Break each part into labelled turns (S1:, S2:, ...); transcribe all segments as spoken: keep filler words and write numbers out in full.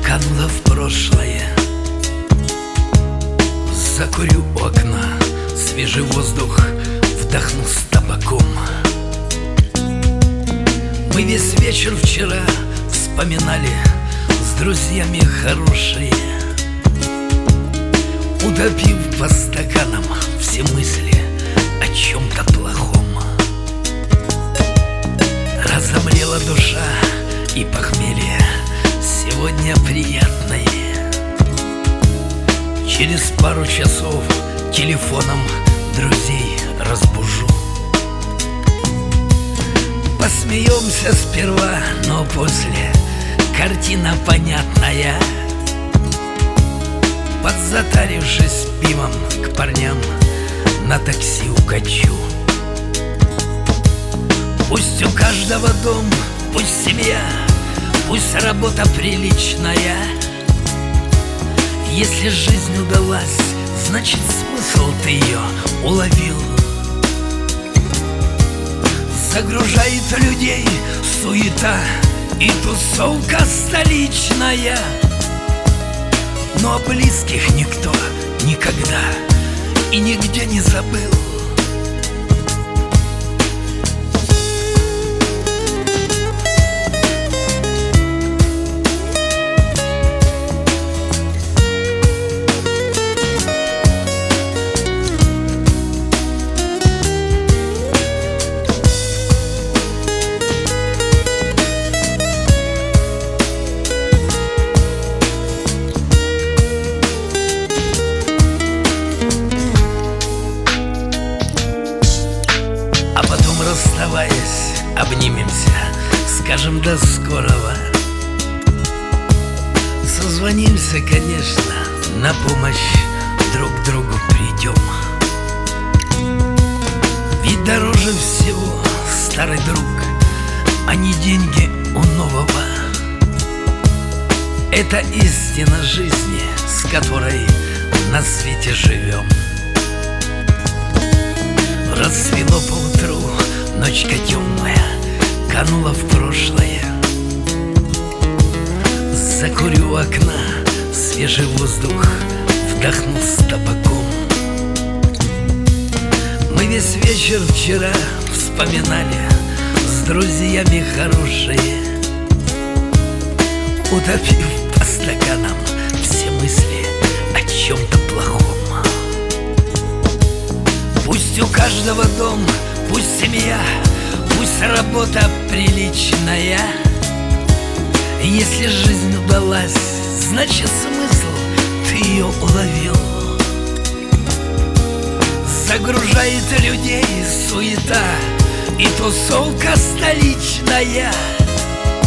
S1: канула в прошлое. Закурю у окна, свежий воздух вдохну с табаком. Мы весь вечер вчера вспоминали с друзьями хорошие, утопив по стаканам все мысли о чем-то плохом. Разомлела душа и похмелье сегодня приятное. Через пару часов телефоном друзей разбужу. Посмеемся сперва, но после картина понятная. Подзатарившись пивом, к парням на такси укачу. Пусть у каждого дом, пусть семья, пусть работа приличная. Если жизнь удалась, значит смысл ты ее уловил. Загружает людей суета и тусовка столичная, но о близких никто никогда и нигде не забыл. Расставаясь, обнимемся, скажем до скорого. Созвонимся, конечно, на помощь друг другу придем. Ведь дороже всего старый друг, а не деньги у нового. Это истина жизни, с которой на свете живем. Рассвело поутру, ночка темная канула в прошлое. Закурю у окна, свежий воздух вдохну с табаком. Мы весь вечер вчера вспоминали с друзьями хорошие, утопив по стаканам все мысли о чем-то плохом. Пусть у каждого дом, пусть семья, пусть работа приличная. Если жизнь удалась, значит смысл ты ее уловил. Загружает людей суета и тусовка столичная,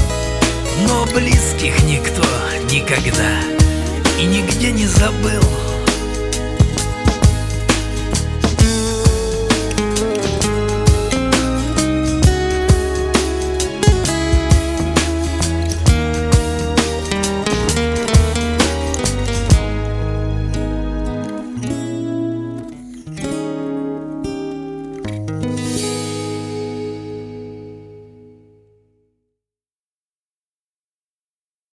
S1: но близких никто никогда и нигде не забыл.